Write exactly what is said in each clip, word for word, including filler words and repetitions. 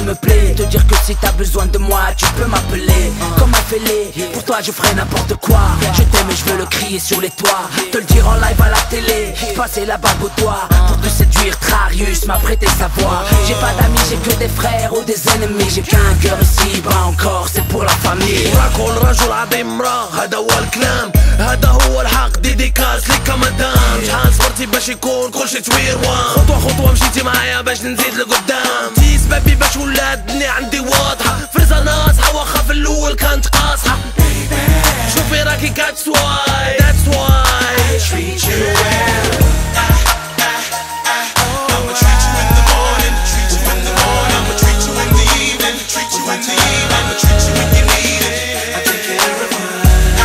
me plaît. Te dire que si t'as besoin de moi, tu peux m'appeler. Comme un fêlé, pour toi je ferai n'importe quoi. Je t'aime et je veux le crier sur les toits. Te le dire en live à la télé, passer la bague au doigt. Pour te séduire, Trarius m'a prêté sa voix. J'ai pas d'amis, j'ai que des frères ou des ennemis. J'ai qu'un cœur ici, bah encore, c'est pour la famille. كل رجل عظيم مراه هذا هو الكلام هذا هو الحق ديديكاس ليك مدام شحال صبرتي باش يكون كلشي تويروان خطوة خطوة مشيتي معايا باش نزيد لقدام تي سبابي باش ولا الدنيا عندي واضحة فرزة ناصحة واخا في الأول كانت قاصحة شوفي راكي that's why that's why I treat you well I'ma treat you in the morning treat you in the morning I'ma treat you in the evening treat you in the evening I'ma treat you when you need it I take care of you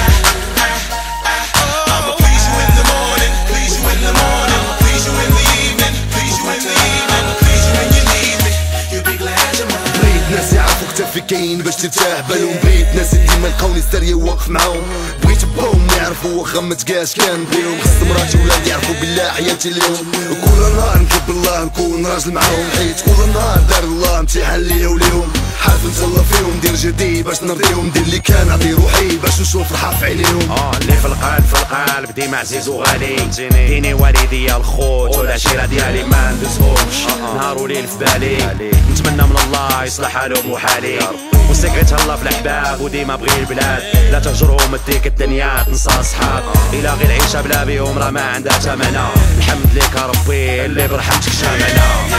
I'ma please you in the morning please you in the morning I'ma please you in the evening please you in the evening I'ma please you when you need me you'll be glad you're mine بغيت ناس يعرفوا كتافي كاين باش ترتاح بالهم بغيت ناس ديما لقاوني ستارية واقف معاهم بغيت باهم يعرفوا واخا متقاش كان بيهم خص مراتي ولادي يعرفوا بالله حياتي ليهم كل نهار نكب الله نكون راجل معاهم حيت كل نهار دار الله امتحان ليا وليهم حالف نتهلا فيهم ندير جهدي باش نرضيهم ندير اللي كان نعطي روحي باش نشوف فرحة في عينيهم اه اللي في القلب في القلب ديما عزيز وغالي ديني والدي الخوت والعشيرة ديالي ما ندوزهمش نهار وليل في بالي نتمنى من الله يصلح حالهم وحالي والسكري تهلا في الاحباب وديما بغي البلاد لا تهجرهم اديك الدنيا تنسى اصحاب الى غير العيشه بلا بيهم راه ما عندها ثمنه الحمد لك ربي اللي برحمتك شاملنا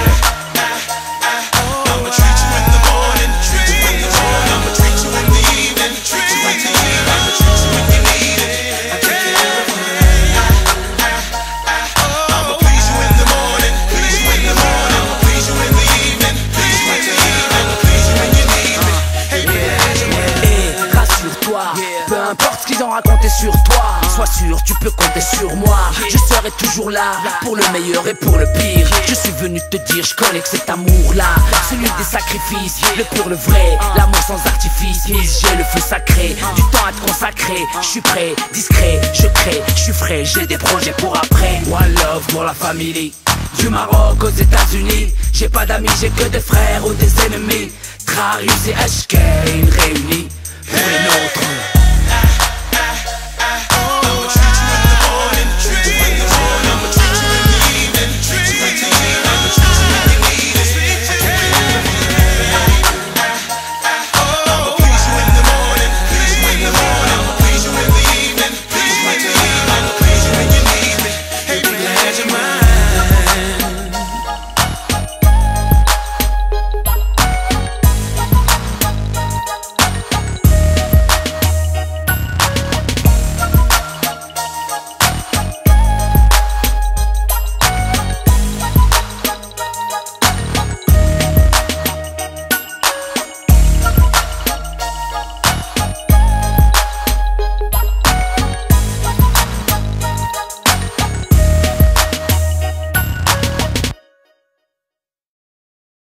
I'ma treat you in the morning treat you in the morning I'ma treat you in the evening treat you in the evening I'ma treat you when you need it I take care of you I'ma please you in the morning please you in the morning I'ma please you in the evening please you in the evening I'ma please you when you need me hey yeah Et rassure-toi, peu importe ce qu'ils ont raconté sur toi, sois sûr tu peux compter sur moi. Je serai toujours là pour le meilleur et pour le pire. Je suis venu te dire, je connais que cet amour là, celui des sacrifices, le pur, le vrai, l'amour sans artifice. Mise, j'ai le feu sacré, du temps à te consacrer. Je suis prêt, discret, je crée, je suis frais, j'ai des projets pour après. One love pour la famille, du Maroc aux États-Unis. J'ai pas d'amis, j'ai que des frères ou des ennemis. Trarius et H K réunis pour les nôtres.